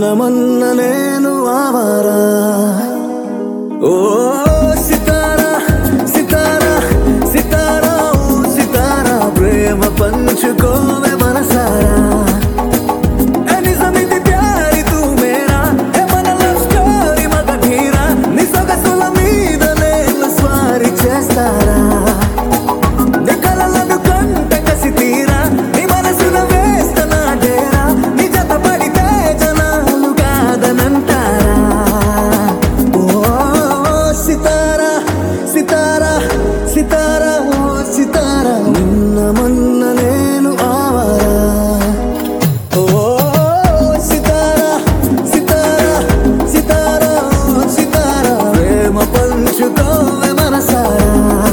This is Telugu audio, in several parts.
మొన్న నేను ఆవారా ఓ సితారా సితారా సితారా ఓ సితారా ప్రేమ పంచుకోవే మనసారా నిజమిది ప్యారి తూ మేరా ఏ మన లవ్ స్టోరీ మగధీరా నీ సొగసుల మీద నేను స్వారీ చేస్తారా నీ కలలను కంట కసి తీరా నీ మనసున వేస్తనా డేరా నీ జత పడితే జనాలు కాదనంటారా ఓ సితారా సితారా సితారా ఓ సితారా నిన్న మొన్న నేను ఆవారా ఓ సితారా సితారా సితారా ఓ సితారా ప్రేమ పంచుకోవే మనసారా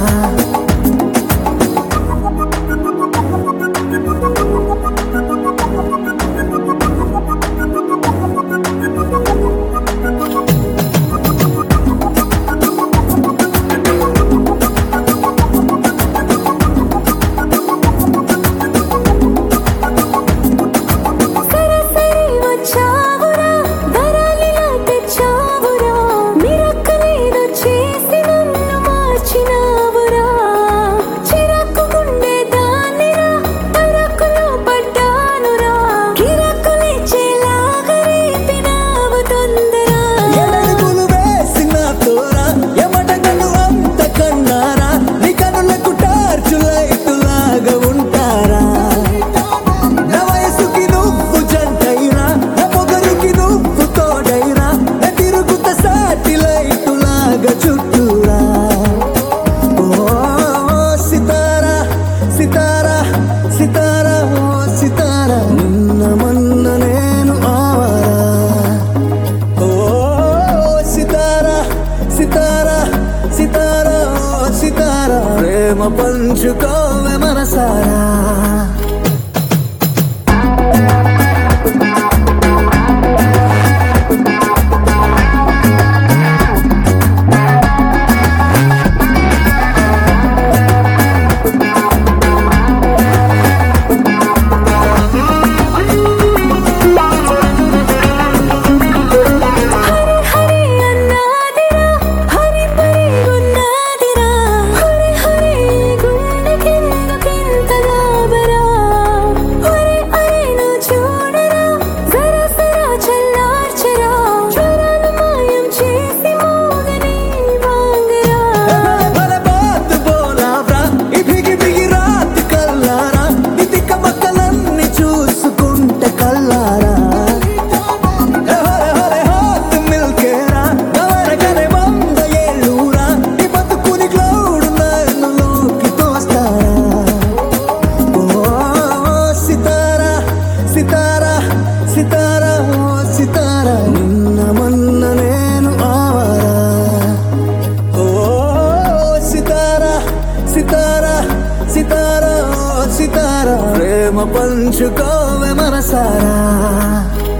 సితారా సితారా ఓ సితారా నిన్న మొన్న నేను ఆవారా ఓ సితారా సితారా సితారా ఓ సితారా ప్రేమ పంచుకోవే మనసారా సితారా సితారా ఓ సితారా నిన్న మొన్న నేను ఆవారా ఓ సితారా సితారా సితారా ఓ సితారా ప్రేమ పంచుకోవే మనసారా